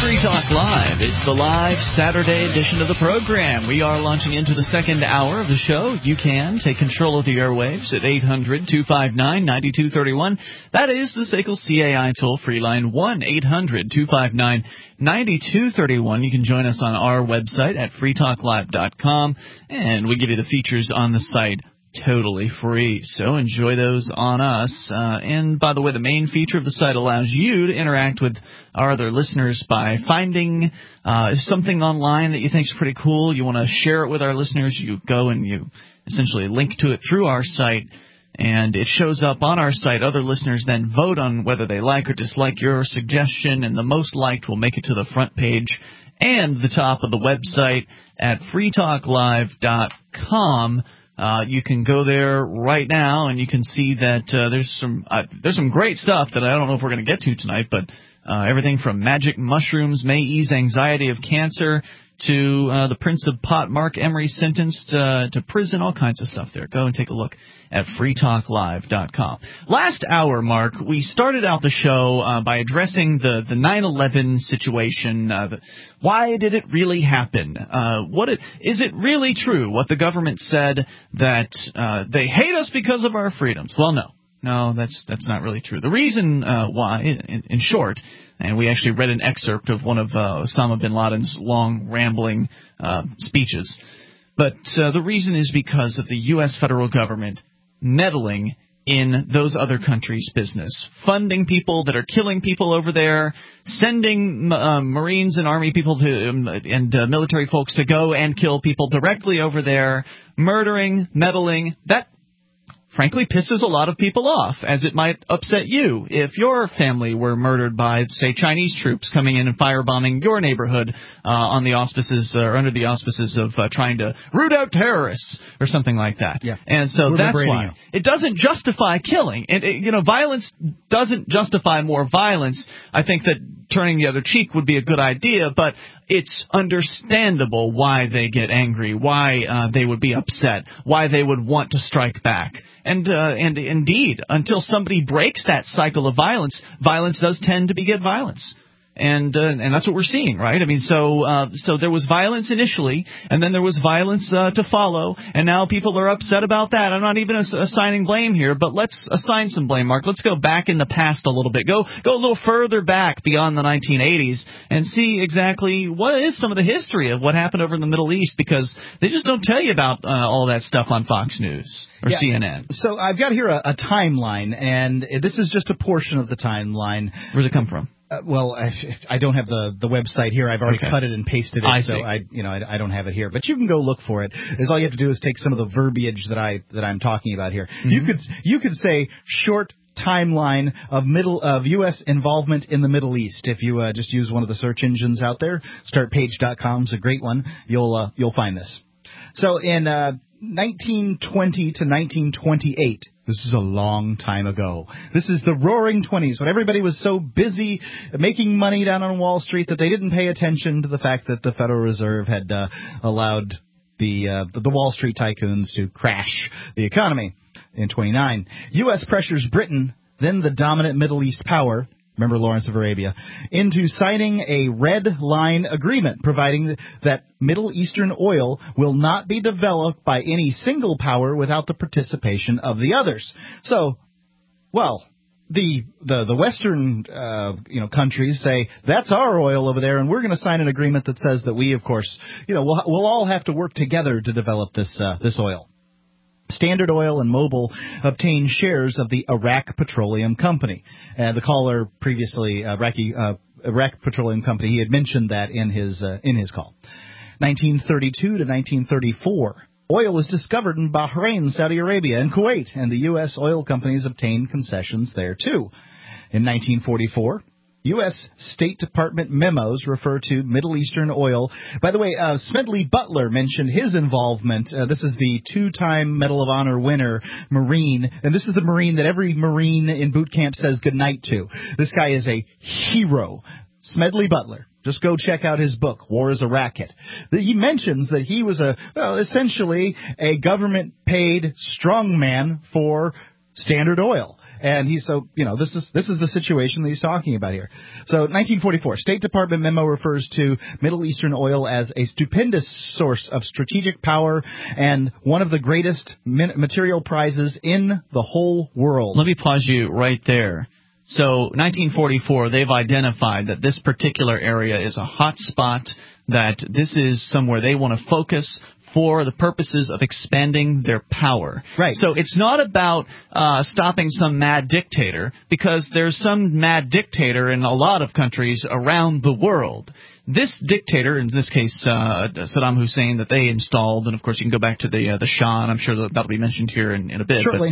Free Talk Live. It's the live Saturday edition of the program. We are launching into the second hour of the show. You can take control of the airwaves at 800-259-9231. That is the SACL CAI toll-free line, 1-800-259-9231. You can join us on our website at freetalklive.com, and we give you the features on the site totally free, so enjoy those on us. And by the way, the main feature of the site allows you to interact with our other listeners by finding something online that you think is pretty cool. You want to share it with our listeners. You go and you essentially link to it through our site, and it shows up on our site. Other listeners then vote on whether they like or dislike your suggestion, and the most liked will make it to the front page and the top of the website at freetalklive.com. You can go there right now, and you can see that there's some great stuff that I don't know if we're going to get to tonight, but everything from magic mushrooms may ease anxiety of cancer to the Prince of Pot, Mark Emery, sentenced to prison, all kinds of stuff there. Go and take a look at freetalklive.com. Last hour, Mark, we started out the show by addressing the 9/11 situation. Why did it really happen? Is it really true what the government said, that they hate us because of our freedoms? Well, no. No, that's not really true. The reason why, in short, and we actually read an excerpt of one of Osama bin Laden's long, rambling speeches, but the reason is because of the U.S. federal government meddling in those other countries' business, funding people that are killing people over there, sending Marines and Army people and military folks to go and kill people directly over there, murdering, meddling. That frankly pisses a lot of people off, as it might upset you if your family were murdered by, say, Chinese troops coming in and firebombing your neighborhood on the auspices or under the auspices of trying to root out terrorists or something like that. Yeah. And so that's why it doesn't justify killing. Violence doesn't justify more violence. I think that turning the other cheek would be a good idea, but it's understandable why they get angry, why they would be upset, why they would want to strike back. And indeed, until somebody breaks that cycle of violence, violence does tend to beget violence. And that's what we're seeing, right? I mean, so there was violence initially, and then there was violence to follow, and now people are upset about that. I'm not even assigning blame here, but let's assign some blame, Mark. Let's go back in the past a little bit. Go a little further back beyond the 1980s and see exactly what is some of the history of what happened over in the Middle East, because they just don't tell you about all that stuff on Fox News or CNN. So I've got here a timeline, and this is just a portion of the timeline. Where did it come from? I don't have the website here. I've already cut it and pasted it, so I don't have it here. But you can go look for it. All you have to do is take some of the verbiage that I'm talking about here. Mm-hmm. You could say short timeline of U.S. involvement in the Middle East. If you just use one of the search engines out there, startpage.com is a great one. You'll find this. So in 1920 to 1928. This is a long time ago. This is the Roaring Twenties, when everybody was so busy making money down on Wall Street that they didn't pay attention to the fact that the Federal Reserve had allowed the Wall Street tycoons to crash the economy. In 29, U.S. pressures Britain, then the dominant Middle East power, remember Lawrence of Arabia, into signing a red line agreement providing that Middle Eastern oil will not be developed by any single power without the participation of the others. So, the Western countries say that's our oil over there, and we're going to sign an agreement that says that we, of course, we'll all have to work together to develop this oil. Standard Oil and Mobil obtained shares of the Iraq Petroleum Company. The caller previously, Iraq Petroleum Company, he had mentioned that in his call. 1932 to 1934, oil was discovered in Bahrain, Saudi Arabia, and Kuwait, and the U.S. oil companies obtained concessions there too. In 1944, U.S. State Department memos refer to Middle Eastern oil. By the way, Smedley Butler mentioned his involvement. This is the two-time Medal of Honor winner, Marine, and this is the Marine that every Marine in boot camp says goodnight to. This guy is a hero. Smedley Butler. Just go check out his book, War is a Racket. He mentions that he was essentially a government-paid strongman for Standard Oil. And this is the situation that he's talking about here. So 1944, State Department memo refers to Middle Eastern oil as a stupendous source of strategic power and one of the greatest material prizes in the whole world. Let me pause you right there. So 1944, they've identified that this particular area is a hot spot, that this is somewhere they want to focus for the purposes of expanding their power. Right. So it's not about stopping some mad dictator, because there's some mad dictator in a lot of countries around the world. This dictator, in this case Saddam Hussein, that they installed, and of course you can go back to the Shah, and I'm sure that'll be mentioned here in a bit. Shortly.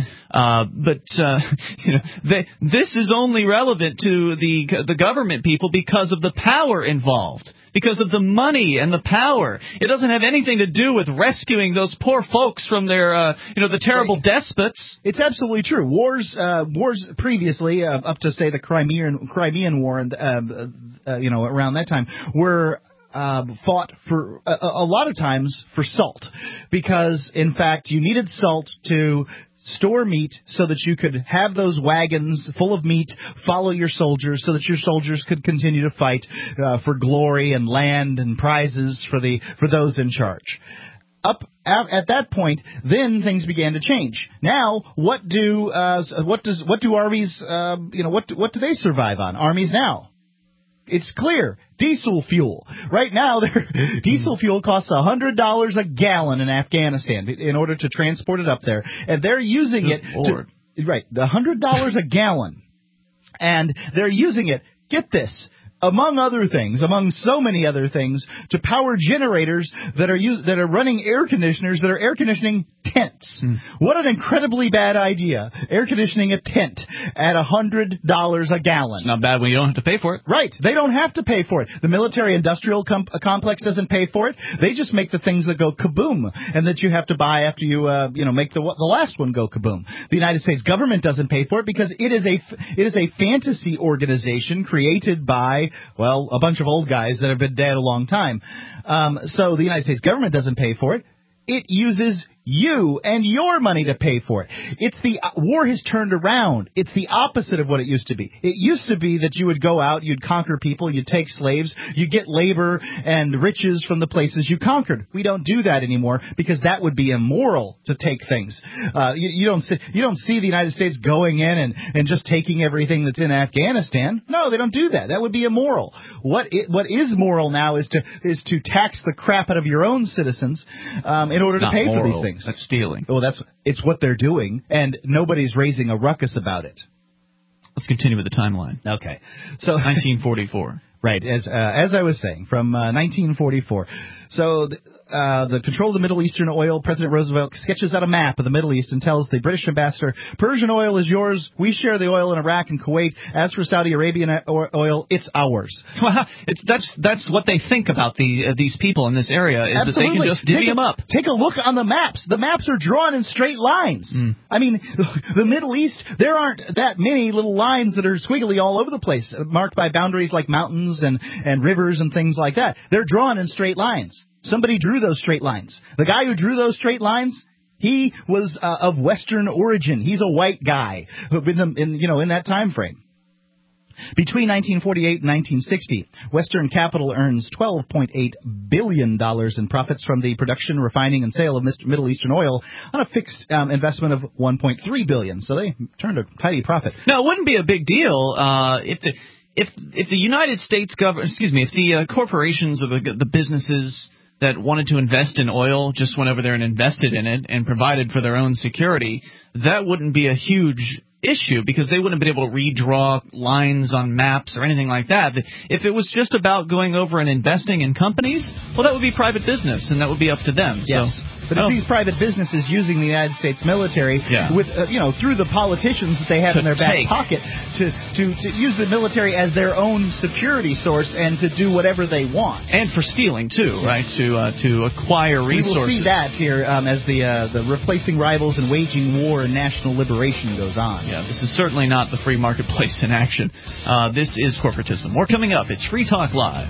This is only relevant to the government people because of the power involved, because of the money and the power. It doesn't have anything to do with rescuing those poor folks from their the terrible despots. It's absolutely true. Wars previously, up to say the Crimean War, and around that time, were fought for a lot of times for salt, because in fact you needed salt to store meat so that you could have those wagons full of meat follow your soldiers, so that your soldiers could continue to fight for glory and land and prizes for those in charge. At that point, then things began to change. Now, what do armies what do they survive on? Armies now, it's clear. Diesel fuel. Right now, diesel fuel costs $100 a gallon in Afghanistan in order to transport it up there, and they're using it $100 a gallon, and they're using it. Get this. Among so many other things, to power generators that are running air conditioners that are air conditioning tents. What an incredibly bad idea! Air conditioning a tent at $100 a gallon. It's not bad when you don't have to pay for it. Right. They don't have to pay for it. The military-industrial complex doesn't pay for it. They just make the things that go kaboom, and that you have to buy after you make the last one go kaboom. The United States government doesn't pay for it because it is a fantasy organization created by a bunch of old guys that have been dead a long time. So the United States government doesn't pay for it. It uses you and your money to pay for it. War has turned around. It's the opposite of what it used to be. It used to be that you would go out, you'd conquer people, you'd take slaves, you'd get labor and riches from the places you conquered. We don't do that anymore because that would be immoral to take things. You don't see the United States going in and just taking everything that's in Afghanistan. No, they don't do that. That would be immoral. What is moral now is to tax the crap out of your own citizens in order to pay for these things. That's stealing. Well, it's what they're doing, and nobody's raising a ruckus about it. Let's continue with the timeline. Okay. So 1944. Right, as I was saying, from 1944. So the control of the Middle Eastern oil, President Roosevelt sketches out a map of the Middle East and tells the British ambassador, Persian oil is yours. We share the oil in Iraq and Kuwait. As for Saudi Arabian oil, it's ours. Well, that's what they think about these people in this area, is Absolutely. that they can just divvy them up. Take a look on the maps. The maps are drawn in straight lines. I mean, the Middle East, there aren't that many little lines that are squiggly all over the place, marked by boundaries like mountains and rivers and things like that. They're drawn in straight lines. Somebody drew those straight lines. The guy who drew those straight lines, he was of Western origin. He's a white guy in that time frame. Between 1948 and 1960, Western Capital earns $12.8 billion in profits from the production, refining, and sale of Middle Eastern oil on a fixed investment of $1.3 billion. So they turned a tidy profit. Now, it wouldn't be a big deal if the United States government, if the corporations or the businesses that wanted to invest in oil just went over there and invested in it and provided for their own security, that wouldn't be a huge issue because they wouldn't have been able to redraw lines on maps or anything like that. If it was just about going over and investing in companies, well, that would be private business, and that would be up to them. Yes. But if these private businesses using the United States military, with through the politicians that they have in their back pocket, to use the military as their own security source and to do whatever they want, and for stealing too, right? To acquire resources. We will see that here as the replacing rivals and waging war and national liberation goes on. Yeah, this is certainly not the free marketplace in action. This is corporatism. More coming up. It's Free Talk Live.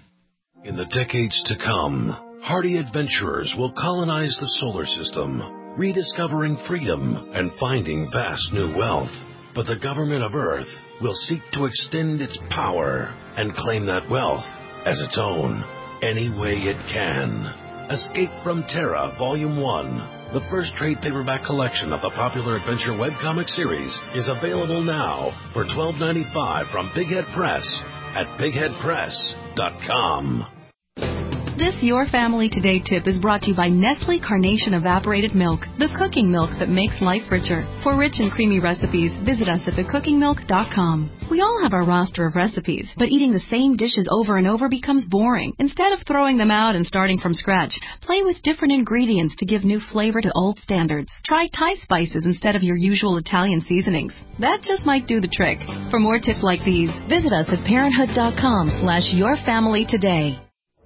In the decades to come, hardy adventurers will colonize the solar system. rediscovering freedom and finding vast new wealth. But the government of Earth will seek to extend its power and claim that wealth as its own any way it can. Escape from Terra Volume 1, the first trade paperback collection of the popular adventure webcomic series, is available now for $12.95 from Big Head Press at bigheadpress.com. This Your Family Today tip is brought to you by Nestle Carnation Evaporated Milk, the cooking milk that makes life richer. For rich and creamy recipes, visit us at thecookingmilk.com. We all have our roster of recipes, but eating the same dishes over and over becomes boring. Instead of throwing them out and starting from scratch, play with different ingredients to give new flavor to old standards. Try Thai spices instead of your usual Italian seasonings. That just might do the trick. For more tips like these, visit us at parenthood.com/yourfamilytoday.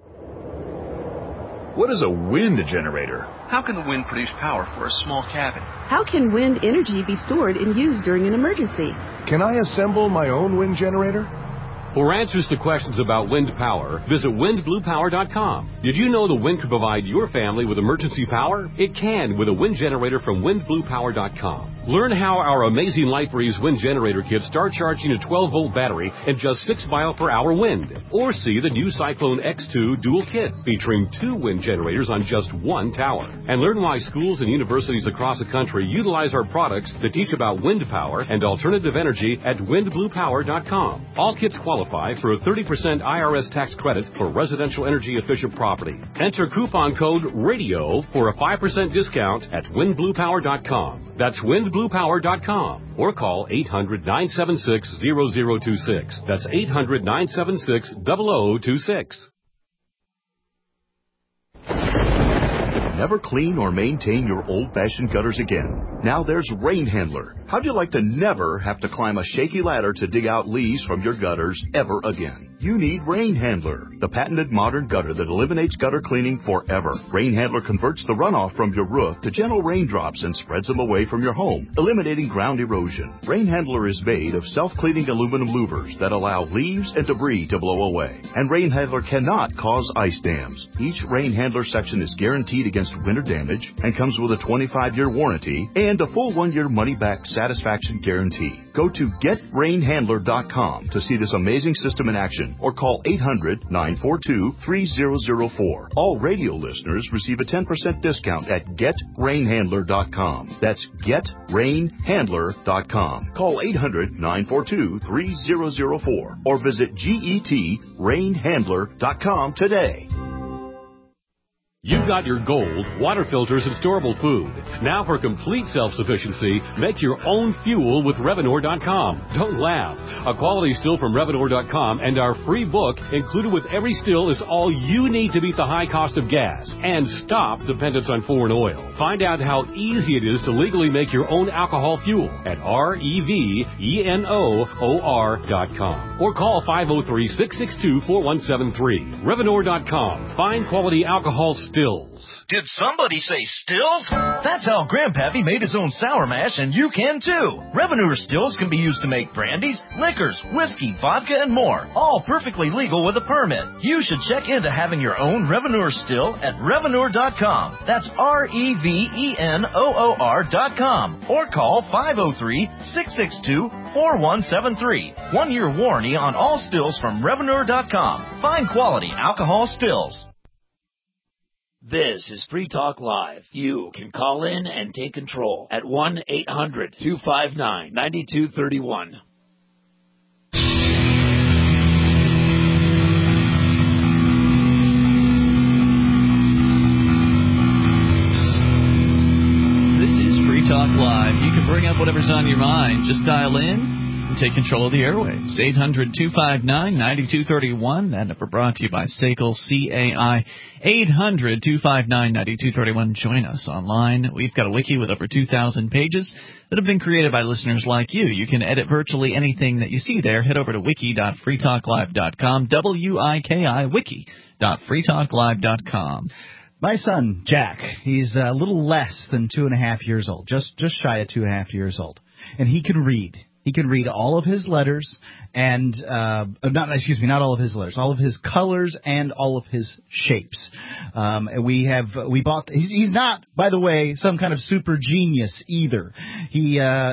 What is a wind generator? How can the wind produce power for a small cabin? How can wind energy be stored and used during an emergency? Can I assemble my own wind generator? For answers to questions about wind power, visit windbluepower.com. Did you know the wind could provide your family with emergency power? It can with a wind generator from windbluepower.com. Learn how our amazing LightBreeze wind generator kits start charging a 12-volt battery in just 6 mile-per-hour wind. Or see the new Cyclone X2 dual kit featuring 2 wind generators on just 1 tower. And learn why schools and universities across the country utilize our products that teach about wind power and alternative energy at windbluepower.com. All kits qualify for a 30% IRS tax credit for residential energy efficient property. Enter coupon code RADIO for a 5% discount at windbluepower.com. That's windbluepower.com or call 800-976-0026. That's 800-976-0026. Never clean or maintain your old-fashioned gutters again. Now there's Rain Handler. How'd you like to never have to climb a shaky ladder to dig out leaves from your gutters ever again? You need Rain Handler, the patented modern gutter that eliminates gutter cleaning forever. Rain Handler converts the runoff from your roof to gentle raindrops and spreads them away from your home, eliminating ground erosion. Rain Handler is made of self-cleaning aluminum louvers that allow leaves and debris to blow away. And Rain Handler cannot cause ice dams. Each Rain Handler section is guaranteed against winter damage and comes with a 25-year warranty and a full 1-year money-back satisfaction guarantee. Go to GetRainHandler.com to see this amazing system in action or call 800-942-3004. All radio listeners receive a 10% discount at GetRainHandler.com. That's GetRainHandler.com. Call 800-942-3004 or visit GetRainHandler.com today. You've got your gold, water filters, and storable food. Now for complete self-sufficiency, make your own fuel with Revenor.com. Don't laugh. A quality still from Revenor.com and our free book included with every still is all you need to beat the high cost of gas and stop dependence on foreign oil. Find out how easy it is to legally make your own alcohol fuel at REVENOOR.com or call 503-662-4173. Revenor.com. Find quality alcohol stills. Did somebody say stills? That's how Grandpappy made his own sour mash, and you can too. Revenor stills can be used to make brandies, liquors, whiskey, vodka, and more. All perfectly legal with a permit. You should check into having your own Revenor still at Revenor.com. That's REVENOOR.com. Or call 503-662-4173. 1-year warranty on all stills from Revenor.com. Find quality alcohol stills. This is Free Talk Live. You can call in and take control at 1-800-259-9231. This is Free Talk Live. You can bring up whatever's on your mind. Just dial in and take control of the airwaves. 800-259-9231. That number brought to you by SACL CAI. 800-259-9231. Join us online. We've got a wiki with over 2,000 pages that have been created by listeners like you. You can edit virtually anything that you see there. Head over to wiki.freetalklive.com. W-I-K-I, wiki.freetalklive.com. My son, Jack, he's a little less than 2.5 years old, just shy of 2.5 years old, and he can read. He can read all of his letters and not all of his letters, all of his colors and all of his shapes. He's not, by the way, some kind of super genius either. He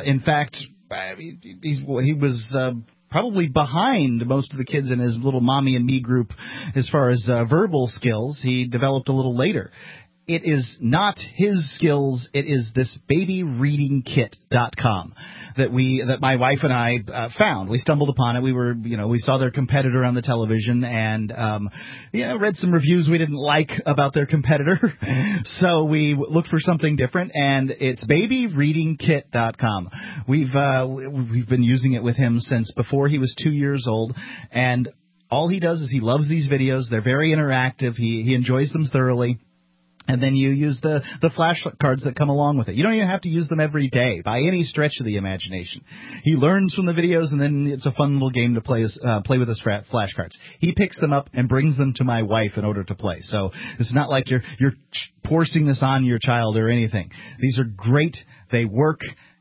was probably behind most of the kids in his little Mommy and Me group as far as verbal skills. He developed a little later. It is not his skills. It is this babyreadingkit.com that my wife and I found. We stumbled upon it. We saw their competitor on the television and read some reviews we didn't like about their competitor. So we looked for something different, and it's babyreadingkit.com. We've been using it with him since before he was 2 years old, and all he does is he loves these videos. They're very interactive. He enjoys them thoroughly. And then you use the flashcards that come along with it. You don't even have to use them every day by any stretch of the imagination. He learns from the videos, and then it's a fun little game to play with his flashcards. He picks them up and brings them to my wife in order to play. So it's not like you're forcing this on your child or anything. These are great. They work.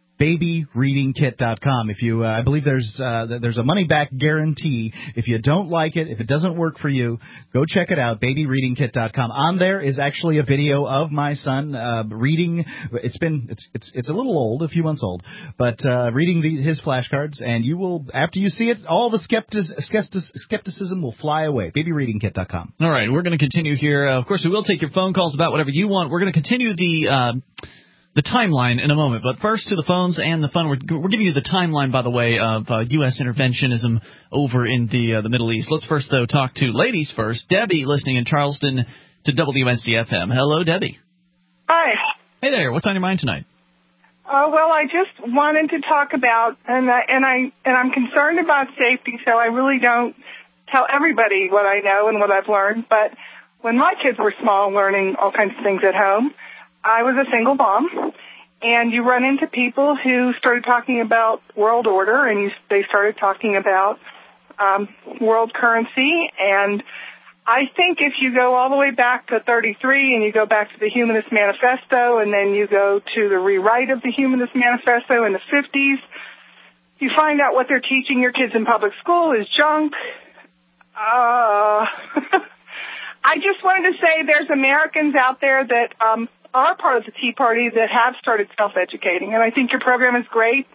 babyreadingkit.com. I believe there's a money-back guarantee. If you don't like it, if it doesn't work for you, go check it out, babyreadingkit.com. On there is actually a video of my son reading. It's a little old, a few months old, but reading his flashcards, and you will, after you see it, all the skepticism will fly away. babyreadingkit.com. All right, we're going to continue here. Of course, we will take your phone calls about whatever you want. We're going to continue the timeline in a moment, but first to the phones and the fun. We're giving you the timeline, by the way, of U.S. interventionism over in the Middle East. Let's first, though, talk to ladies first. Debbie, listening in Charleston to WNC-FM. Hello, Debbie. Hi. Hey there. What's on your mind tonight? Well, I just wanted to talk about, and I'm concerned about safety, so I really don't tell everybody what I know and what I've learned. But when my kids were small, learning all kinds of things at home, I was a single mom, and you run into people who started talking about world order, and they started talking about world currency. And I think if you go all the way back to 33 and you go back to the Humanist Manifesto and then you go to the rewrite of the Humanist Manifesto in the 50s, you find out what they're teaching your kids in public school is junk. I just wanted to say there's Americans out there that are part of the Tea Party that have started self-educating, and I think your program is great.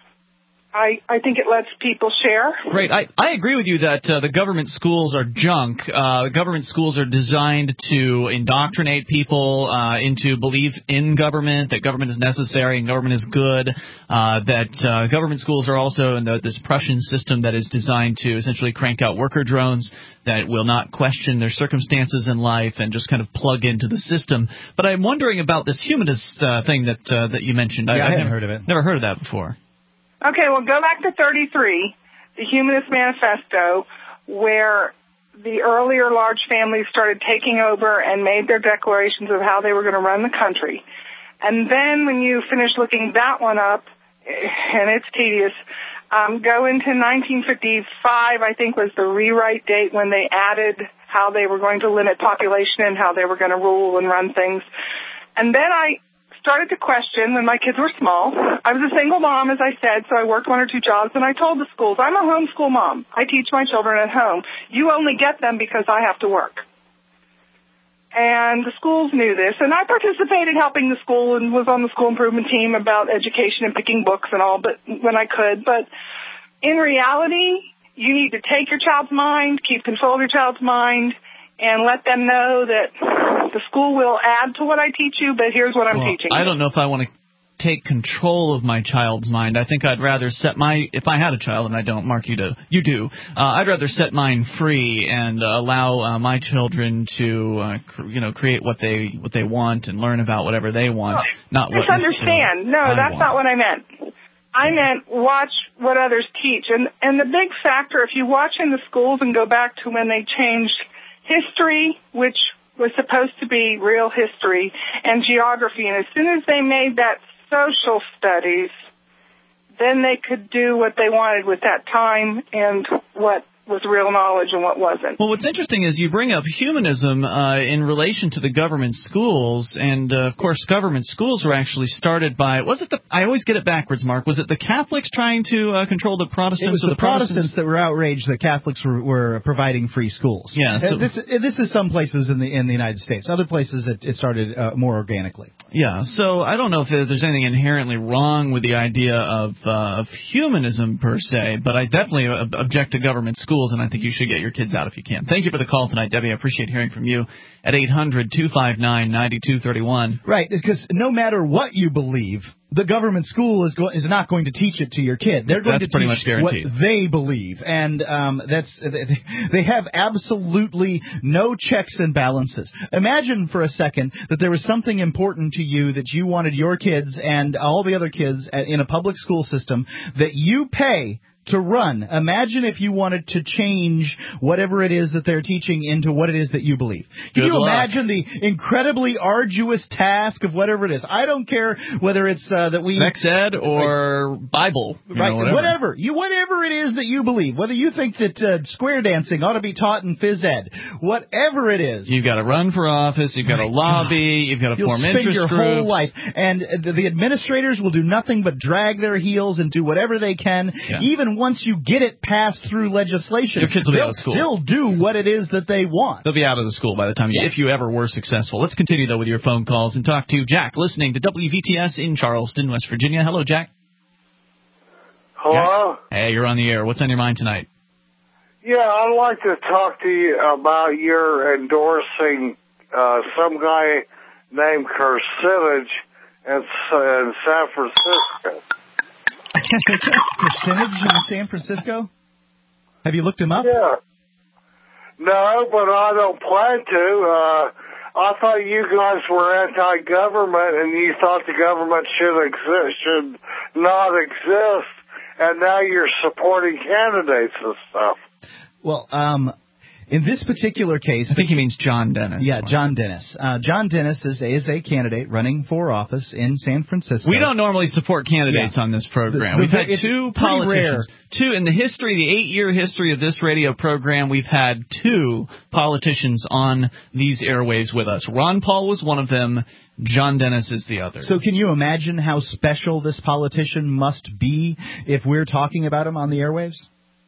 I think it lets people share. Great. I agree with you that the government schools are junk. Government schools are designed to indoctrinate people into belief in government, that government is necessary and government is good, that government schools are also in this Prussian system that is designed to essentially crank out worker drones that will not question their circumstances in life and just kind of plug into the system. But I'm wondering about this humanist thing that you mentioned. I hadn't heard of it. Never heard of that before. Okay, well, go back to 33, the Humanist Manifesto, where the earlier large families started taking over and made their declarations of how they were going to run the country. And then when you finish looking that one up, and it's tedious, go into 1955, I think was the rewrite date when they added how they were going to limit population and how they were going to rule and run things. And then I started to question when my kids were small. I was a single mom, as I said, so I worked 1 or 2 jobs, and I told the schools, I'm a homeschool mom. I teach my children at home. You only get them because I have to work. And the schools knew this, and I participated helping the school and was on the school improvement team about education and picking books and all, but when I could. But in reality, you need to take your child's mind, keep control of your child's mind, and let them know that the school will add to what I teach you, but here's what I'm teaching. I don't know if I want to take control of my child's mind. I think I'd rather set if I had a child, and I don't, Mark, you do, I'd rather set mine free and allow my children to, create what they want and learn about whatever they want, not what misunderstand. No, that's not what I meant. I meant watch what others teach. And the big factor, if you watch in the schools and go back to when they changed history, which was supposed to be real history, and geography, and as soon as they made that social studies, then they could do what they wanted with that time and what was real knowledge and what wasn't. Well, what's interesting is you bring up humanism in relation to the government schools, and of course, government schools were actually started by. I always get it backwards, Mark. Was it the Catholics trying to control the Protestants? It was the Protestants that were outraged that Catholics were providing free schools. Yeah, so this is some places in the United States. Other places it started more organically. Yeah, so I don't know if there's anything inherently wrong with the idea of humanism per se, but I definitely object to government schools, and I think you should get your kids out if you can. Thank you for the call tonight, Debbie. I appreciate hearing from you at 800-259-9231. Right, because no matter what you believe, the government school is not going to teach it to your kid. They're going to teach what they believe, and they have absolutely no checks and balances. Imagine for a second that there was something important to you that you wanted your kids and all the other kids in a public school system that you pay to run. Imagine if you wanted to change whatever it is that they're teaching into what it is that you believe. Can you imagine the incredibly arduous task of whatever it is? I don't care whether it's that we sex ed or Bible, right? Whatever it is that you believe, whether you think that square dancing ought to be taught in phys ed, whatever it is, you've got to run for office, you've got to lobby, you've got to form interest groups. You'll spend your whole life, and the administrators will do nothing but drag their heels and do whatever they can, even once you get it passed through legislation, your kids will be out of school. Still do what it is that they want. They'll be out of the school by the time if you ever were successful. Let's continue, though, with your phone calls and talk to Jack, listening to WVTS in Charleston, West Virginia. Hello, Jack. Hello? Jack? Hey, you're on the air. What's on your mind tonight? Yeah, I'd like to talk to you about your endorsing some guy named Kucinich in San Francisco. Kucinich in San Francisco? Have you looked him up? Yeah. No, but I don't plan to. I thought you guys were anti-government, and you thought the government should not exist, and now you're supporting candidates and stuff. Well, in this particular case, I think he means John Dennis. Yeah, John Dennis. John Dennis is a candidate running for office in San Francisco. We don't normally support candidates on this program. We've had two politicians. Two in the 8-year history of this radio program. We've had two politicians on these airwaves with us. Ron Paul was one of them. John Dennis is the other. So can you imagine how special this politician must be if we're talking about him on the airwaves?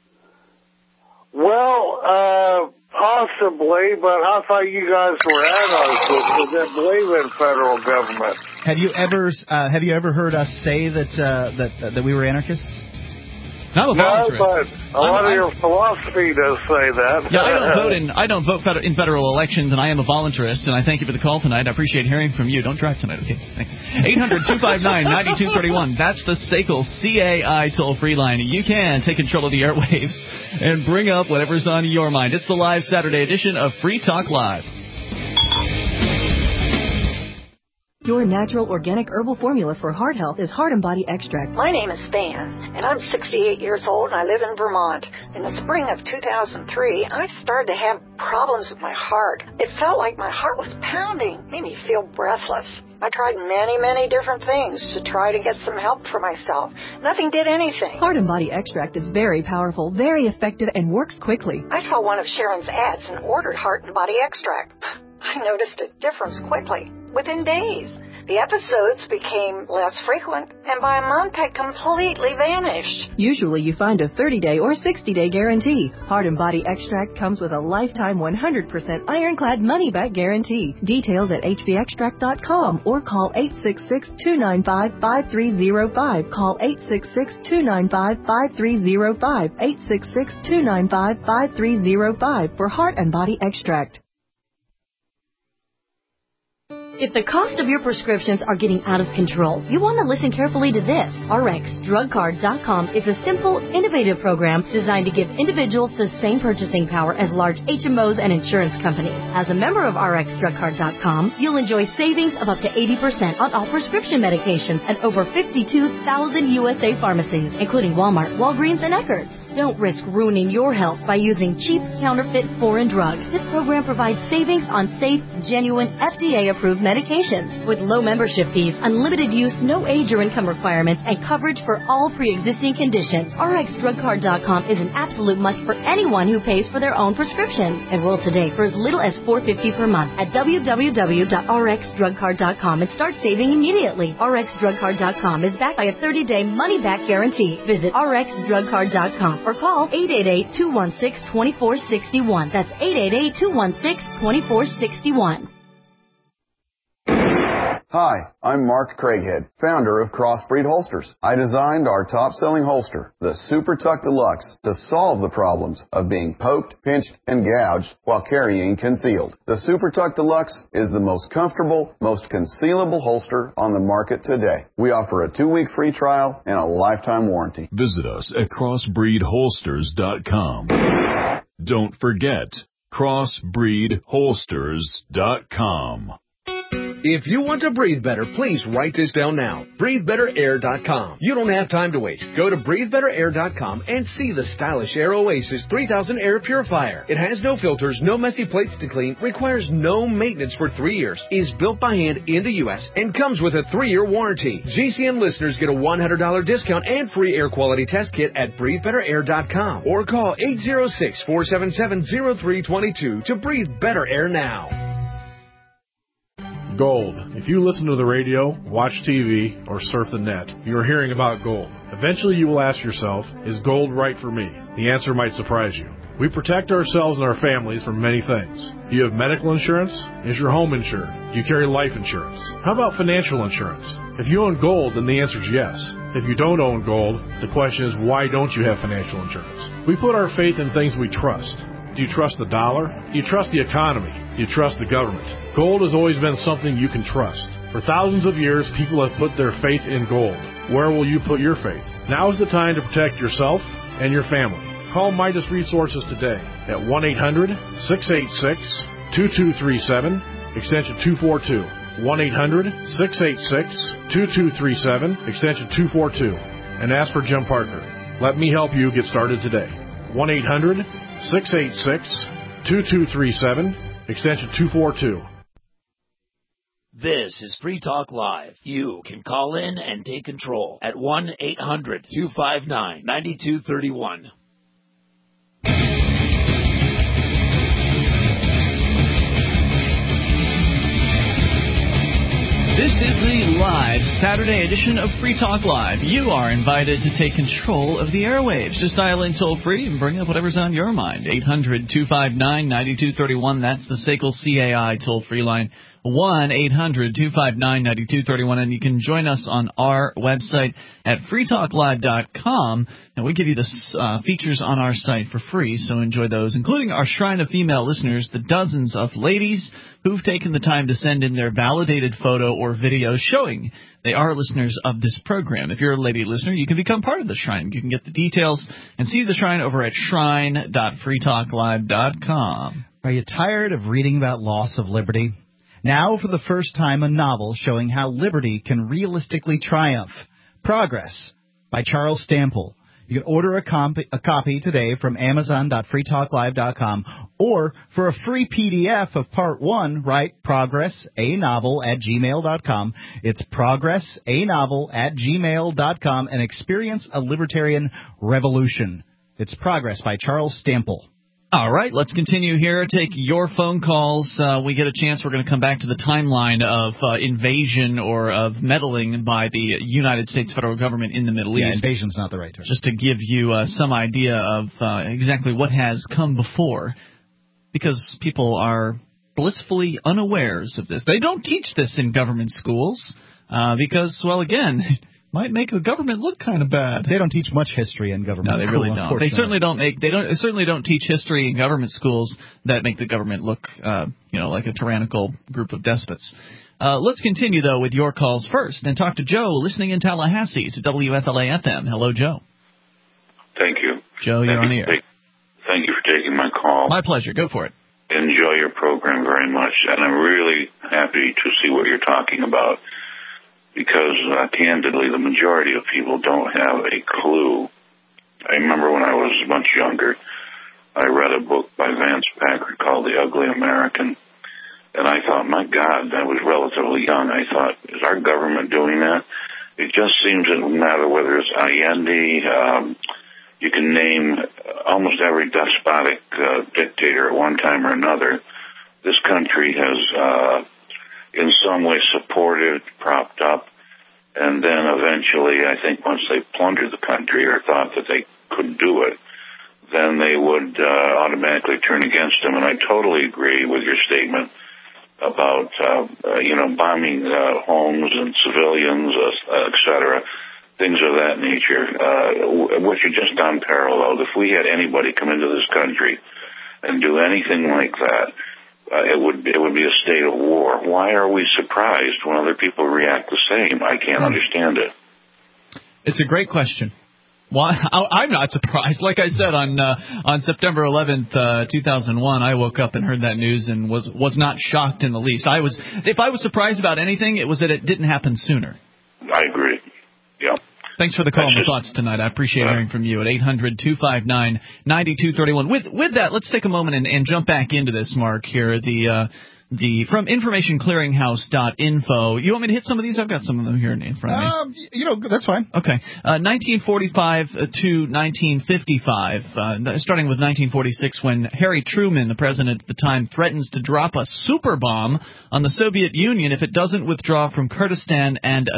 Well, possibly, but I thought you guys were anarchists and didn't believe in federal government. Have you ever heard us say that we were anarchists? I'm a voluntarist. No, but a lot of your philosophy does say that. Yeah, I don't vote in federal elections, and I am a voluntarist, and I thank you for the call tonight. I appreciate hearing from you. Don't drive tonight, okay? Thanks. 800-259-9231. That's the SACL CAI toll-free line. You can take control of the airwaves and bring up whatever's on your mind. It's the live Saturday edition of Free Talk Live. Your natural organic herbal formula for heart health is Heart and Body Extract. My name is Fan, and I'm 68 years old, and I live in Vermont. In the spring of 2003, I started to have problems with my heart. It felt like my heart was pounding, made me feel breathless. I tried many different things to try to get some help for myself. Nothing did anything. Heart and Body Extract is very powerful, very effective, and works quickly. I saw one of Sharon's ads and ordered Heart and Body Extract. I noticed a difference quickly, within days. The episodes became less frequent, and by a month had completely vanished. Usually you find a 30-day or 60-day guarantee. Heart and Body Extract comes with a lifetime 100% ironclad money-back guarantee. Details at hbextract.com or call 866-295-5305. Call 866-295-5305. 866-295-5305 for Heart and Body Extract. If the cost of your prescriptions are getting out of control, you want to listen carefully to this. RxDrugCard.com is a simple, innovative program designed to give individuals the same purchasing power as large HMOs and insurance companies. As a member of RxDrugCard.com, you'll enjoy savings of up to 80% on all prescription medications at over 52,000 USA pharmacies, including Walmart, Walgreens, and Eckerd's. Don't risk ruining your health by using cheap, counterfeit, foreign drugs. This program provides savings on safe, genuine, FDA-approved medications. With low membership fees, unlimited use, no age or income requirements, and coverage for all pre-existing conditions, RxDrugCard.com is an absolute must for anyone who pays for their own prescriptions. Enroll today for as little as $4.50 per month at www.rxdrugcard.com and start saving immediately. RxDrugCard.com is backed by a 30-day money-back guarantee. Visit RxDrugCard.com or call 888-216-2461. That's 888-216-2461. Hi, I'm Mark Craighead, founder of Crossbreed Holsters. I designed our top-selling holster, the Super Tuck Deluxe, to solve the problems of being poked, pinched, and gouged while carrying concealed. The Super Tuck Deluxe is the most comfortable, most concealable holster on the market today. We offer a 2-week free trial and a lifetime warranty. Visit us at crossbreedholsters.com. Don't forget, crossbreedholsters.com. If you want to breathe better, please write this down now. BreatheBetterAir.com. You don't have time to waste. Go to BreatheBetterAir.com and see the stylish Air Oasis 3000 Air Purifier. It has no filters, no messy plates to clean, requires no maintenance for 3 years, is built by hand in the U.S., and comes with a 3-year warranty. GCN listeners get a $100 discount and free air quality test kit at BreatheBetterAir.com or call 806-477-0322 to breathe better air now. Gold. If you listen to the radio, watch TV, or surf the net, you are hearing about gold. Eventually you will ask yourself, is gold right for me? The answer might surprise you. We protect ourselves and our families from many things. Do you have medical insurance? Is your home insured? Do you carry life insurance? How about financial insurance? If you own gold, then the answer is yes. If you don't own gold, the question is, why don't you have financial insurance? We put our faith in things we trust. Do you trust the dollar? Do you trust the economy? Do you trust the government? Gold has always been something you can trust. For thousands of years, people have put their faith in gold. Where will you put your faith? Now is the time to protect yourself and your family. Call Midas Resources today at 1-800-686-2237, extension 242. 1-800-686-2237, extension 242. And ask for Jim Parker. Let me help you get started today. 1-800-686-2237, extension 242. This is Free Talk Live. You can call in and take control at 1-800-259-9231. This is the live Saturday edition of Free Talk Live. You are invited to take control of the airwaves. Just dial in toll-free and bring up whatever's on your mind. 800-259-9231. That's the SACL CAI toll-free line. 1-800-259-9231. And you can join us on our website at freetalklive.com. And we give you the features on our site for free, so enjoy those, including our Shrine of Female Listeners, the dozens of ladies who've taken the time to send in their validated photo or video showing they are listeners of this program. If you're a lady listener, you can become part of the Shrine. You can get the details and see the Shrine over at shrine.freetalklive.com. Are you tired of reading about loss of liberty? Now, for the first time, a novel showing how liberty can realistically triumph. Progress by Charles Stample. You can order a copy today from Amazon.freetalklive.com, or for a free PDF of Part 1, write progressanovel@gmail.com. It's progressanovel@gmail.com, and experience a libertarian revolution. It's Progress by Charles Stample. All right, let's continue here. Take your phone calls. We get a chance. We're going to come back to the timeline of invasion or of meddling by the United States federal government in the Middle East. Invasion's not the right term. Just to give you some idea of exactly what has come before, because people are blissfully unawares of this. They don't teach this in government schools because, well, again, might make the government look kind of bad. They don't teach much history in government schools. No, they really don't. They certainly don't teach history in government schools that make the government look, like a tyrannical group of despots. Let's continue though with your calls first and talk to Joe, listening in Tallahassee to WFLA-FM. Hello, Joe. Thank you. Joe, you're on the air. Thank you for taking my call. My pleasure. Go for it. Enjoy your program very much, and I'm really happy to see what you're talking about. Because, candidly, the majority of people don't have a clue. I remember when I was much younger, I read a book by Vance Packard called The Ugly American. And I thought, my God, I was relatively young. I thought, is our government doing that? It just seems it doesn't matter whether it's Allende, you can name almost every despotic dictator at one time or another. This country has, in some way, supported, propped up, and then eventually, I think once they plundered the country or thought that they could do it, then they would automatically turn against them. And I totally agree with your statement about, bombing homes and civilians, et cetera, things of that nature, which are just unparalleled. If we had anybody come into this country and do anything like that, it would be a state of war. Why are we surprised when other people react the same? I can't understand it. It's a great question. Why? I'm not surprised. Like I said, on September 11th, 2001, I woke up and heard that news and was not shocked in the least. If I was surprised about anything, it was that it didn't happen sooner. I agree. Yeah. Thanks for the call and the thoughts tonight. I appreciate hearing from you at 800-259-9231. With that, let's take a moment and jump back into this, Mark, here. From informationclearinghouse.info. You want me to hit some of these? I've got some of them here in front of me. That's fine. Okay. 1945 to 1955, starting with 1946, when Harry Truman, the president at the time, threatens to drop a super bomb on the Soviet Union if it doesn't withdraw from Kurdistan and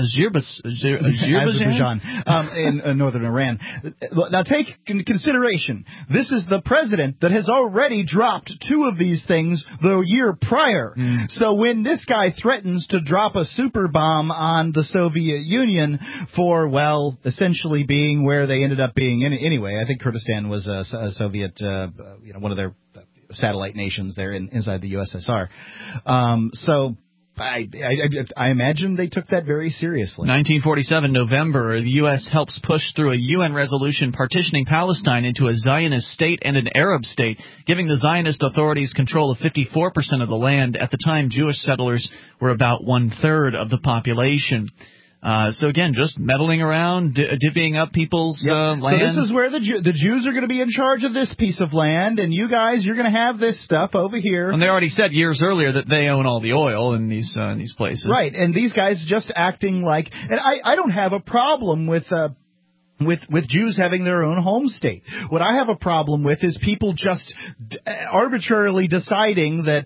Azerbaijan in northern Iran. Now, take into consideration, this is the president that has already dropped two of these things the year prior. So when this guy threatens to drop a super bomb on the Soviet Union for, well, essentially being where they ended up being anyway, I think Kurdistan was a Soviet, one of their satellite nations there inside the USSR. So I imagine they took that very seriously. 1947, November, the U.S. helps push through a UN resolution partitioning Palestine into a Zionist state and an Arab state, giving the Zionist authorities control of 54% of the land. At the time, Jewish settlers were about one-third of the population. So again, just meddling around, divvying up people's land. So this is where the Jews are going to be in charge of this piece of land, and you guys, you're going to have this stuff over here. And they already said years earlier that they own all the oil in these places. Right, and these guys just acting like, and I don't have a problem with Jews having their own home state. What I have a problem with is people just arbitrarily deciding that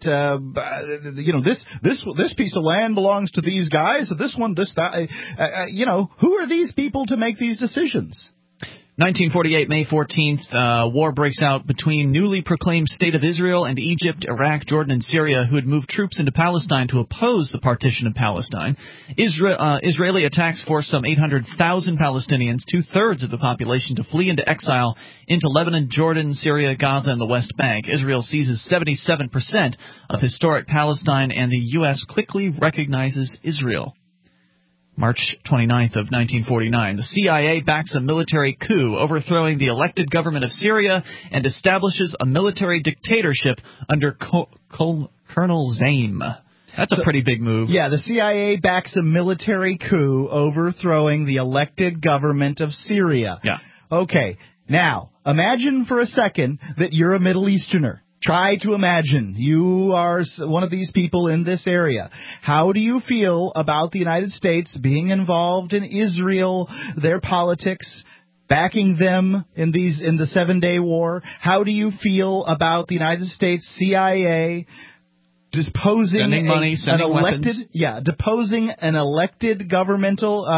this piece of land belongs to these guys, this one, that. Who are these people to make these decisions? 1948, May 14th, war breaks out between newly proclaimed State of Israel and Egypt, Iraq, Jordan, and Syria, who had moved troops into Palestine to oppose the partition of Palestine. Israeli attacks forced some 800,000 Palestinians, two-thirds of the population, to flee into exile into Lebanon, Jordan, Syria, Gaza, and the West Bank. Israel seizes 77% of historic Palestine, and the U.S. quickly recognizes Israel. March 29th of 1949, the CIA backs a military coup, overthrowing the elected government of Syria, and establishes a military dictatorship under Colonel Zaim. That's a pretty big move. Yeah, the CIA backs a military coup, overthrowing the elected government of Syria. Yeah. Okay, now, imagine for a second that you're a Middle Easterner. Try to imagine you are one of these people in this area. How do you feel about the United States being involved in Israel, their politics, backing them in the 7-Day War? How do you feel about the United States CIA deposing sending money, sending weapons? Deposing an elected government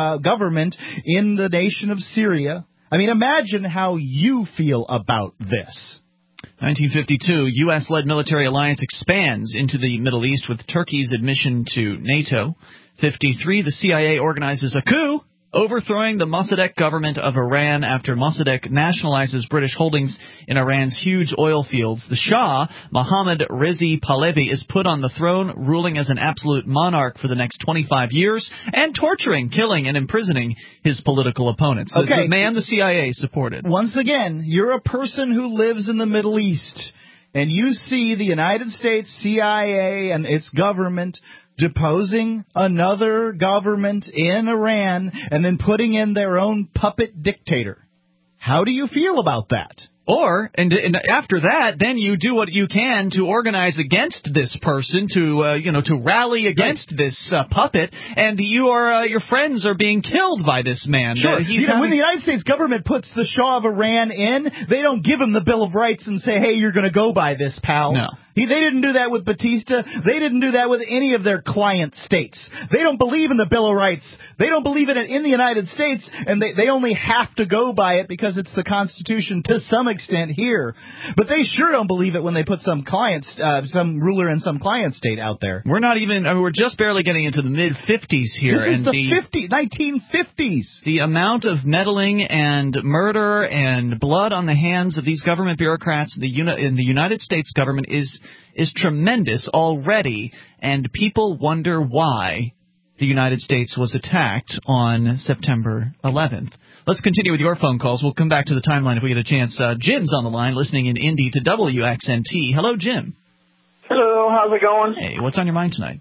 in the nation of Syria? I mean, imagine how you feel about this. 1952, U.S.-led military alliance expands into the Middle East with Turkey's admission to NATO. 53, the CIA organizes a coup, overthrowing the Mossadegh government of Iran after Mossadegh nationalizes British holdings in Iran's huge oil fields. The Shah, Mohammad Reza Pahlavi, is put on the throne, ruling as an absolute monarch for the next 25 years, and torturing, killing, and imprisoning his political opponents. Okay. The man the CIA supported. Once again, you're a person who lives in the Middle East, and you see the United States CIA and its government deposing another government in Iran and then putting in their own puppet dictator. How do you feel about that? Or, and after that, then you do what you can to organize against this person, to rally against this puppet, and your friends are being killed by this man. Sure. When the United States government puts the Shah of Iran in, they don't give him the Bill of Rights and say, hey, you're going to go by this, pal. No. They didn't do that with Batista. They didn't do that with any of their client states. They don't believe in the Bill of Rights. They don't believe in it in the United States, and they only have to go by it because it's the Constitution to some extent here. But they sure don't believe it when they put some ruler in some client state out there. We're just barely getting into the mid-50s here. This is the 1950s. The amount of meddling and murder and blood on the hands of these government bureaucrats in the United States government is tremendous already, and people wonder why the United States was attacked on September 11th. Let's continue with your phone calls. We'll come back to the timeline if we get a chance. Jim's on the line, listening in Indy to WXNT. Hello, Jim. Hello, how's it going? Hey, what's on your mind tonight?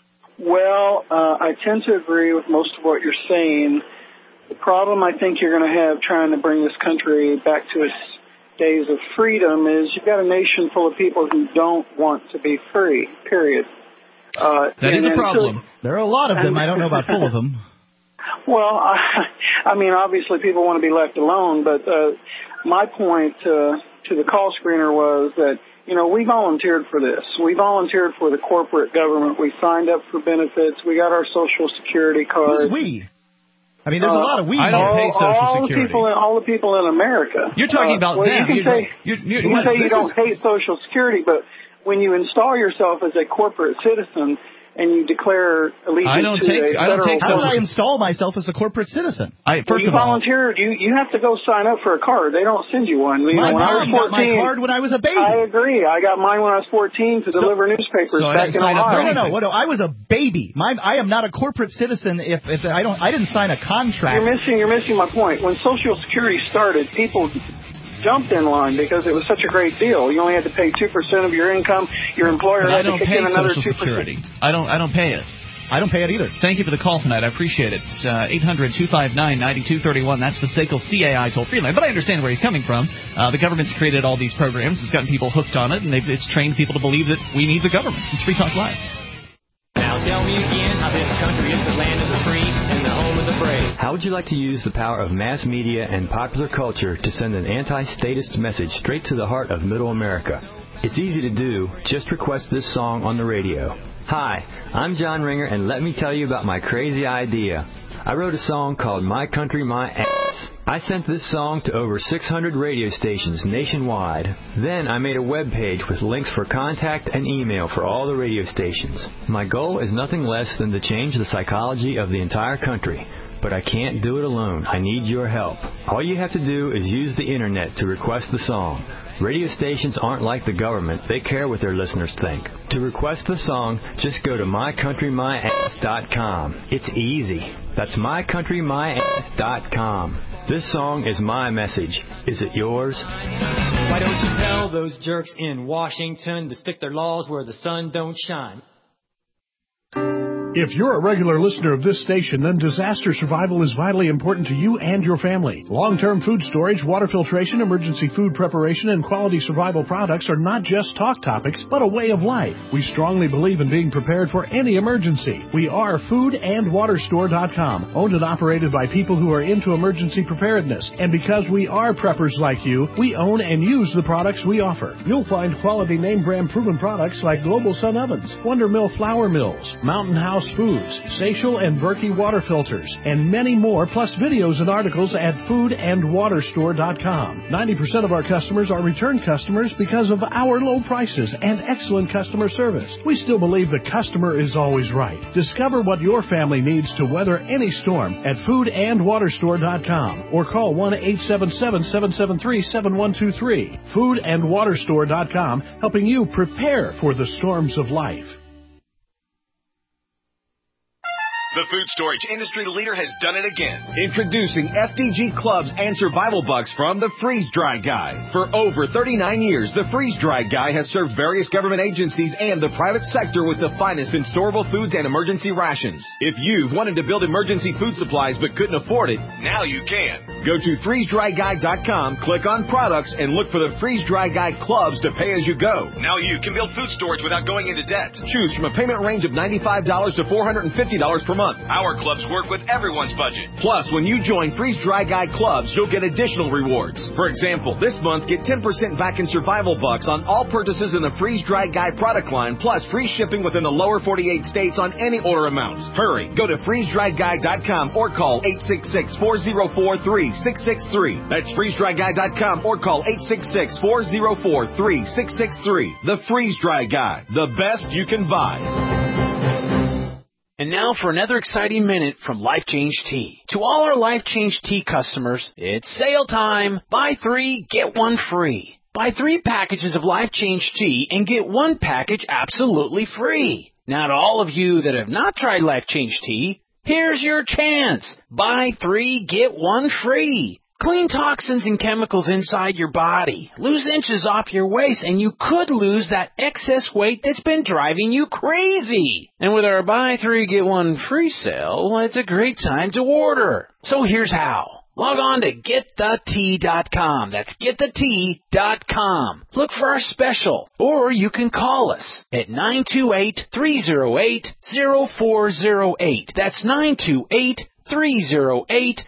Well, I tend to agree with most of what you're saying. The problem I think you're going to have trying to bring this country back to its days of freedom is you've got a nation full of people who don't want to be free, period. That is a problem. There are a lot of them. I don't know about full of them. Well, I mean, obviously people want to be left alone, but my point to the call screener was that, we volunteered for this. We volunteered for the corporate government. We signed up for benefits. We got our Social Security card. Who's we? I mean, there's a lot of we. I don't pay Social Security. All the people in America. You're talking about them. You say you don't hate Social Security, but when you install yourself as a corporate citizen and you declare allegiance to a federal government. How would I install myself as a corporate citizen? You volunteered. You have to go sign up for a card. They don't send you one. My mom got my card when I was a baby. I agree. I got mine when I was 14 to deliver newspapers back in Ohio. No. I was a baby. I am not a corporate citizen if I didn't sign a contract. You're missing my point. When Social Security started, people jumped in line because it was such a great deal. You only had to pay 2% of your income. Your employer had to kick in another 2%. Security. I don't pay it. I don't pay it either. Thank you for the call tonight. I appreciate it. It's 800-259-9231. That's the SACL CAI toll-free line. But I understand where he's coming from. The government's created all these programs. It's gotten people hooked on it, and it's trained people to believe that we need the government. It's Free Talk Live. Now tell me again how this country is the land of the free and the home of the brave. How would you like to use the power of mass media and popular culture to send an anti-statist message straight to the heart of middle America? It's easy to do. Just request this song on the radio. Hi, I'm John Ringer, and let me tell you about my crazy idea. I wrote a song called My Country, My Ass. I sent this song to over 600 radio stations nationwide. Then I made a web page with links for contact and email for all the radio stations. My goal is nothing less than to change the psychology of the entire country. But I can't do it alone. I need your help. All you have to do is use the internet to request the song. Radio stations aren't like the government. They care what their listeners think. To request the song, just go to mycountrymyass.com. It's easy. That's mycountrymyass.com. This song is my message. Is it yours? Why don't you tell those jerks in Washington to stick their laws where the sun don't shine? If you're a regular listener of this station, then disaster survival is vitally important to you and your family. Long-term food storage, water filtration, emergency food preparation, and quality survival products are not just talk topics, but a way of life. We strongly believe in being prepared for any emergency. We are foodandwaterstore.com, owned and operated by people who are into emergency preparedness. And because we are preppers like you, we own and use the products we offer. You'll find quality name-brand proven products like Global Sun Ovens, Wonder Mill Flour Mills, Mountain House Foods, Seychelles and Berkey water filters, and many more, plus videos and articles at foodandwaterstore.com. 90% of our customers are return customers because of our low prices and excellent customer service. We still believe the customer is always right. Discover what your family needs to weather any storm at foodandwaterstore.com or call 1-877-773-7123. Foodandwaterstore.com, helping you prepare for the storms of life. The food storage industry leader has done it again. Introducing FDG Clubs and Survival Bucks from the Freeze Dry Guy. For over 39 years, the Freeze Dry Guy has served various government agencies and the private sector with the finest in storable foods and emergency rations. If you wanted to build emergency food supplies but couldn't afford it, now you can. Go to freezedryguy.com, click on products, and look for the Freeze Dry Guy Clubs to pay as you go. Now you can build food storage without going into debt. Choose from a payment range of $95 to $450 per month. Our clubs work with everyone's budget. Plus, when you join Freeze Dry Guy Clubs, you'll get additional rewards. For example, this month, get 10% back in Survival Bucks on all purchases in the Freeze Dry Guy product line, plus free shipping within the lower 48 states on any order amount. Hurry, go to freezedryguy.com or call 866-404-3663. That's freezedryguy.com or call 866-404-3663. The Freeze Dry Guy, the best you can buy. And now for another exciting minute from Life Change Tea. To all our Life Change Tea customers, it's sale time. Buy 3, get 1 free. Buy 3 packages of Life Change Tea and get 1 package absolutely free. Now to all of you that have not tried Life Change Tea, here's your chance. Buy 3, get 1 free. Clean toxins and chemicals inside your body. Lose inches off your waist, and you could lose that excess weight that's been driving you crazy. And with our buy 3, get 1 free sale, it's a great time to order. So here's how. Log on to getthetea.com. That's getthetea.com. Look for our special, or you can call us at 928-308-0408. That's 928-308-0408.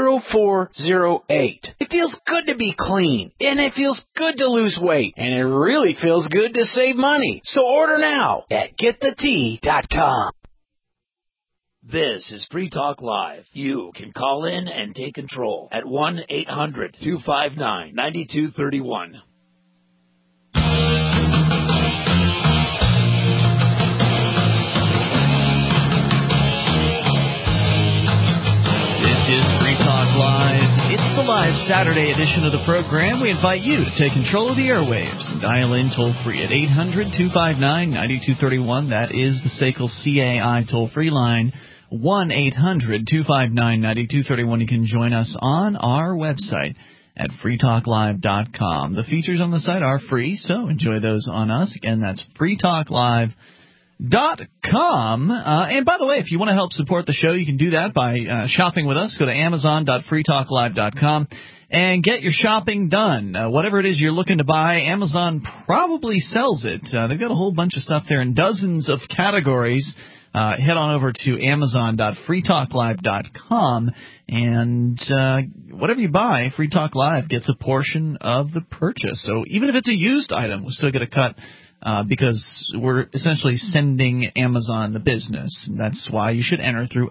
It feels good to be clean, and it feels good to lose weight, and it really feels good to save money. So order now at getthetea.com. This is Free Talk Live. You can call in and take control at 1-800-259-9231. This is Free Talk Live. It's the live Saturday edition of the program. We invite you to take control of the airwaves and dial in toll-free at 800-259-9231. That is the SACL CAI toll-free line. 1-800-259-9231. You can join us on our website at freetalklive.com. The features on the site are free, so enjoy those on us. Again, that's freetalklive.com. And by the way, if you want to help support the show, you can do that by shopping with us. Go to amazon.freetalklive.com and get your shopping done. Whatever it is you're looking to buy, Amazon probably sells it. They've got a whole bunch of stuff there in dozens of categories. Head on over to amazon.freetalklive.com, and whatever you buy, Free Talk Live gets a portion of the purchase. So even if it's a used item, we'll still get a cut because we're essentially sending Amazon the business. And that's why you should enter through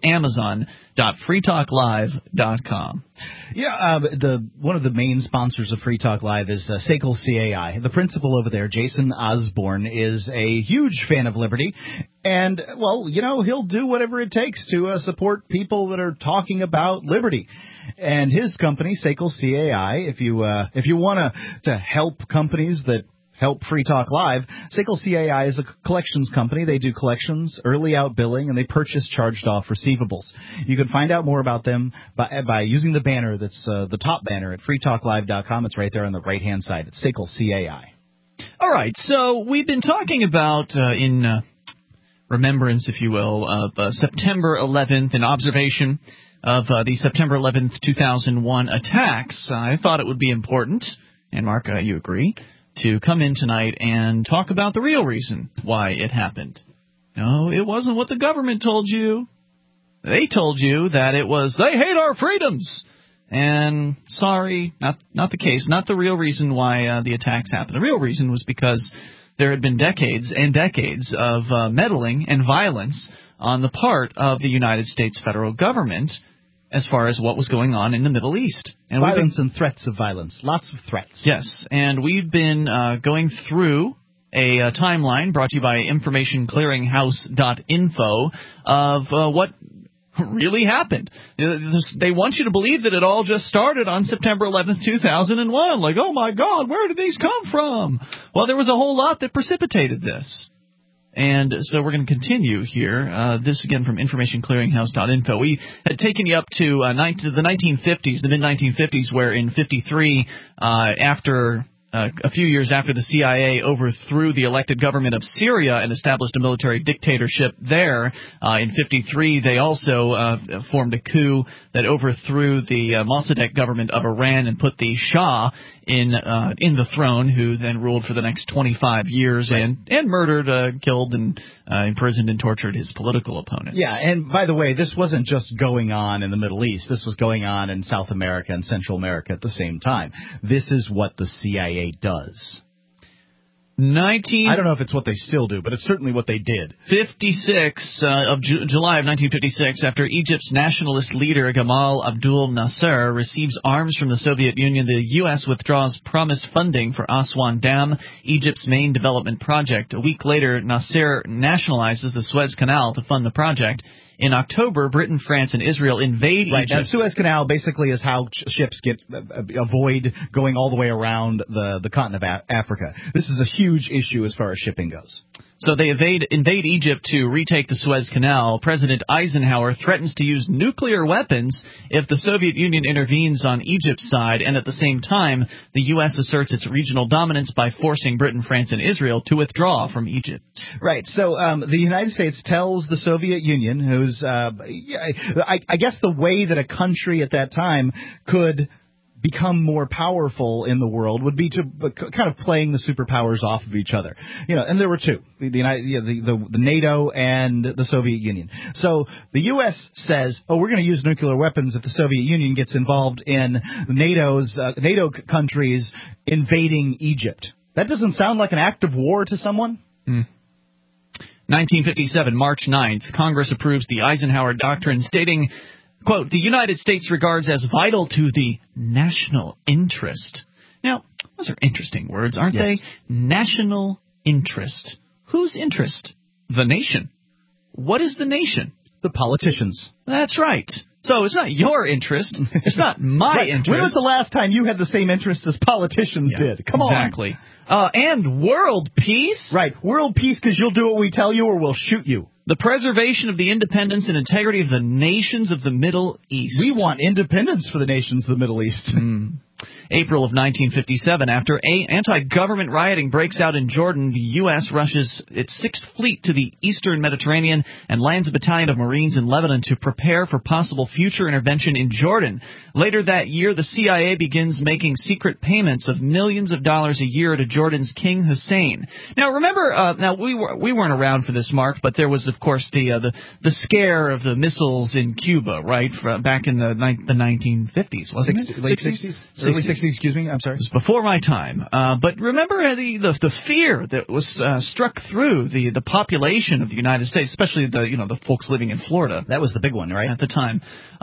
amazon.freetalklive.com. Yeah, one of the main sponsors of Free Talk Live is SACL CAI. The principal over there, Jason Osborne, is a huge fan of liberty. And, well, you know, he'll do whatever it takes to support people that are talking about liberty. And his company, SACL CAI, if you want to help companies that help Free Talk Live, SACL CAI is a collections company. They do collections, early out billing, and they purchase charged-off receivables. You can find out more about them by using the banner that's the top banner at freetalklive.com. It's right there on the right-hand side. It's SACL CAI. All right, so we've been talking about in remembrance, if you will, of September 11th, in observation of the September 11th, 2001 attacks. I thought it would be important, and Mark, you agree, to come in tonight and talk about the real reason why it happened. No, it wasn't what the government told you. They told you that it was, they hate our freedoms. And sorry, not the case, not the real reason why the attacks happened. The real reason was because there had been decades and decades of meddling and violence on the part of the United States federal government as far as what was going on in the Middle East. And violence and threats of violence. Lots of threats. Yes, and we've been going through a timeline brought to you by informationclearinghouse.info of what really happened. They want you to believe that it all just started on September 11th, 2001. Like, oh, my God, where did these come from? Well, there was a whole lot that precipitated this. And so we're going to continue here. This again from informationclearinghouse.info. We had taken you up to the 1950s, the mid-1950s, where in 53, a few years after the CIA overthrew the elected government of Syria and established a military dictatorship there, in 53 they also formed a coup that overthrew the Mossadegh government of Iran and put the Shah in the throne, who then ruled for the next 25 years and murdered, killed, and imprisoned and tortured his political opponents. Yeah, and by the way, this wasn't just going on in the Middle East. This was going on in South America and Central America at the same time. This is what the CIA does. I don't know if it's what they still do, but it's certainly what they did. 56 of July of 1956, after Egypt's nationalist leader Gamal Abdel Nasser receives arms from the Soviet Union, the U.S. withdraws promised funding for Aswan Dam, Egypt's main development project. A week later, Nasser nationalizes the Suez Canal to fund the project. In October, Britain, France, and Israel invade Egypt. Now, Suez Canal basically is how ships avoid going all the way around the continent of Africa. This is a huge issue as far as shipping goes. So they invade Egypt to retake the Suez Canal. President Eisenhower threatens to use nuclear weapons if the Soviet Union intervenes on Egypt's side, and at the same time, the U.S. asserts its regional dominance by forcing Britain, France, and Israel to withdraw from Egypt. Right. So the United States tells the Soviet Union, who's, I guess the way that a country at that time could become more powerful in the world would be to kind of playing the superpowers off of each other, and there were two, the NATO and the Soviet Union. So the U.S. says, we're going to use nuclear weapons if the Soviet Union gets involved in NATO countries invading Egypt. That doesn't sound like an act of war to someone. 1957, March 9th, Congress approves the Eisenhower Doctrine, stating, quote, the United States regards as vital to the national interest. Now, those are interesting words, aren't they? National interest. Whose interest? The nation. What is the nation? The politicians. That's right. So it's not your interest. It's not my interest. When was the last time you had the same interest as politicians did? Come on. Exactly. And world peace? Right. World peace, because you'll do what we tell you or we'll shoot you. The preservation of the independence and integrity of the nations of the Middle East. We want independence for the nations of the Middle East. April of 1957, after anti-government rioting breaks out in Jordan, the U.S. rushes its Sixth Fleet to the eastern Mediterranean and lands a battalion of Marines in Lebanon to prepare for possible future intervention in Jordan. Later that year, the CIA begins making secret payments of millions of dollars a year to Jordan's King Hussein. Now, remember, we weren't around for this, Mark, but there was, of course, the scare of the missiles in Cuba, right, back in the 1950s, wasn't it? Late 60s? Early 60s, excuse me, I'm sorry. It was before my time. But remember the fear that was struck through the population of the United States, especially the folks living in Florida. That was the big one, right? At the time.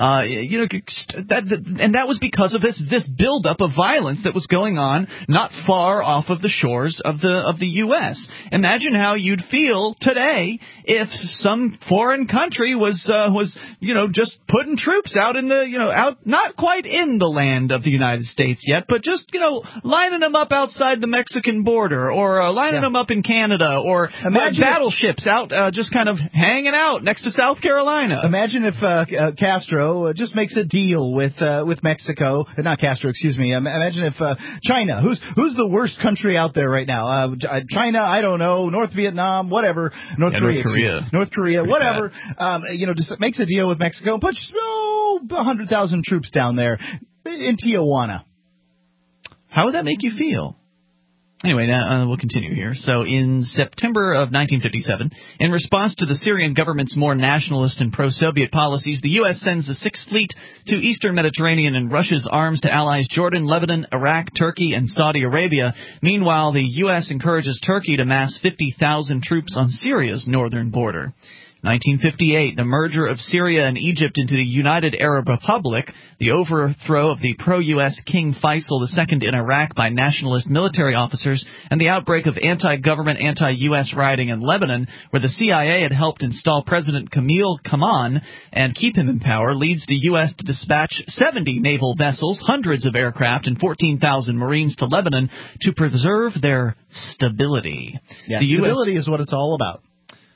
And that was because of this buildup of violence that was going on not far off of the shores of the U.S. Imagine how you'd feel today if some foreign country was just putting troops out in out not quite in the land of the United States yet, but just lining them up outside the Mexican border, or lining them up in Canada, or battleships out just kind of hanging out next to South Carolina. Imagine if Castro just makes a deal with Mexico, not Castro, excuse me. Imagine if China, who's the worst country out there right now? China, I don't know, North Vietnam, whatever, North Korea, whatever. Just makes a deal with Mexico and puts 100,000 troops down there in Tijuana. How would that make you feel? Anyway, now we'll continue here. So in September of 1957, in response to the Syrian government's more nationalist and pro-Soviet policies, the U.S. sends the Sixth Fleet to eastern Mediterranean and rushes arms to allies Jordan, Lebanon, Iraq, Turkey, and Saudi Arabia. Meanwhile, the U.S. encourages Turkey to mass 50,000 troops on Syria's northern border. 1958, the merger of Syria and Egypt into the United Arab Republic, the overthrow of the pro-U.S. King Faisal II in Iraq by nationalist military officers, and the outbreak of anti-government, anti-U.S. rioting in Lebanon, where the CIA had helped install President Camille Kaman and keep him in power, leads the U.S. to dispatch 70 naval vessels, hundreds of aircraft, and 14,000 Marines to Lebanon to preserve their stability. Yeah, stability is what it's all about.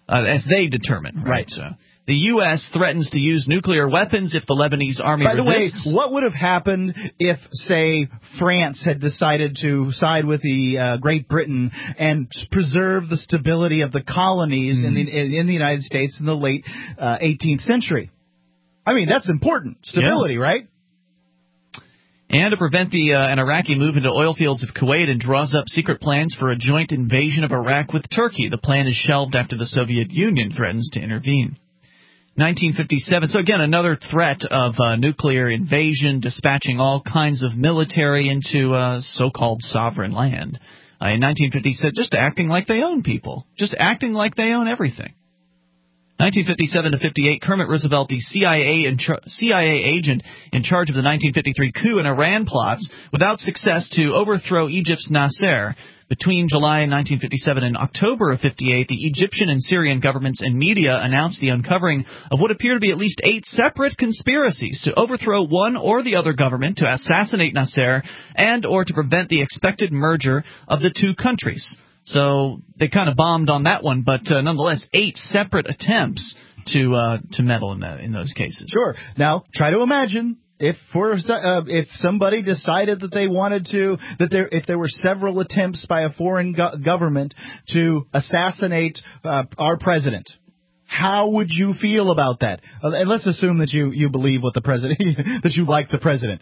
as they determine. Right. So the U.S. threatens to use nuclear weapons if the Lebanese army resists. By the way, what would have happened if, say, France had decided to side with the Great Britain and preserve the stability of the colonies in the United States in the late 18th century? I mean, that's important. Stability, right? And to prevent an Iraqi move into oil fields of Kuwait, and draws up secret plans for a joint invasion of Iraq with Turkey. The plan is shelved after the Soviet Union threatens to intervene. 1957, so again, another threat of nuclear invasion, dispatching all kinds of military into so-called sovereign land. In 1957, just acting like they own people, just acting like they own everything. 1957 to 58, Kermit Roosevelt, the CIA agent in charge of the 1953 coup and Iran plots, without success to overthrow Egypt's Nasser. Between July 1957 and October of 58, the Egyptian and Syrian governments and media announced the uncovering of what appear to be at least 8 separate conspiracies to overthrow one or the other government, to assassinate Nasser, and or to prevent the expected merger of the two countries. So they kind of bombed on that one, but nonetheless, 8 separate attempts to meddle in those cases. Sure. Now, try to imagine if somebody decided that they wanted to, if there were several attempts by a foreign government to assassinate our president. How would you feel about that? And let's assume that you believe what the president, that you like the president.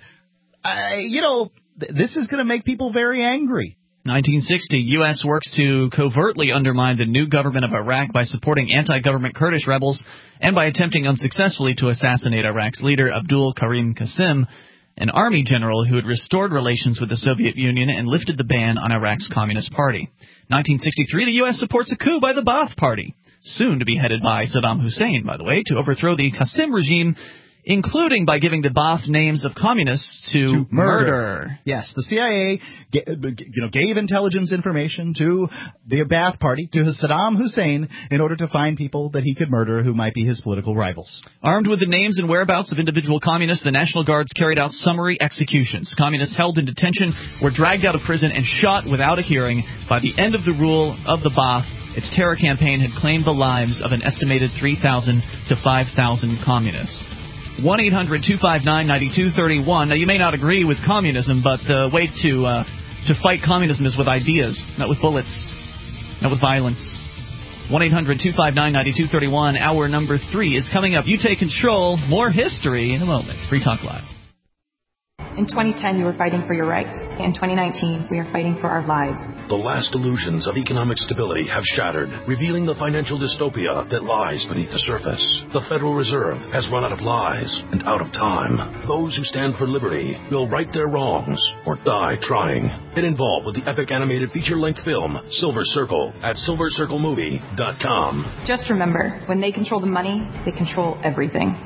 This is going to make people very angry. 1960, U.S. works to covertly undermine the new government of Iraq by supporting anti-government Kurdish rebels and by attempting unsuccessfully to assassinate Iraq's leader, Abdul Karim Qasim, an army general who had restored relations with the Soviet Union and lifted the ban on Iraq's Communist Party. 1963, the U.S. supports a coup by the Ba'ath Party, soon to be headed by Saddam Hussein, by the way, to overthrow the Qasim regime, including by giving the Ba'ath names of communists to murder. Yes, the CIA gave intelligence information to the Ba'ath Party, to Saddam Hussein, in order to find people that he could murder who might be his political rivals. Armed with the names and whereabouts of individual communists, the National Guards carried out summary executions. Communists held in detention were dragged out of prison and shot without a hearing. By the end of the rule of the Ba'ath, its terror campaign had claimed the lives of an estimated 3,000 to 5,000 communists. 1-800-259-9231. Now, you may not agree with communism, but the way to fight communism is with ideas, not with bullets, not with violence. 1-800-259-9231. Hour number 3 is coming up. You take control. More history in a moment. Free Talk Live. In 2010, you were fighting for your rights. In 2019, we are fighting for our lives. The last illusions of economic stability have shattered, revealing the financial dystopia that lies beneath the surface. The Federal Reserve has run out of lies and out of time. Those who stand for liberty will right their wrongs or die trying. Get involved with the epic animated feature-length film, Silver Circle, at silvercirclemovie.com. Just remember, when they control the money, they control everything.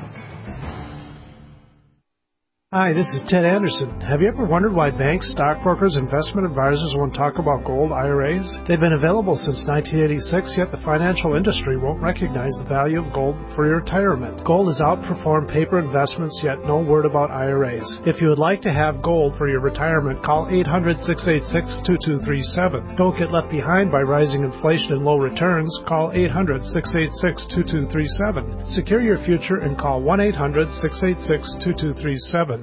Hi, this is Ted Anderson. Have you ever wondered why banks, stockbrokers, investment advisors won't talk about gold IRAs? They've been available since 1986, yet the financial industry won't recognize the value of gold for your retirement. Gold has outperformed paper investments, yet no word about IRAs. If you would like to have gold for your retirement, call 800-686-2237. Don't get left behind by rising inflation and low returns. Call 800-686-2237. Secure your future and call 1-800-686-2237.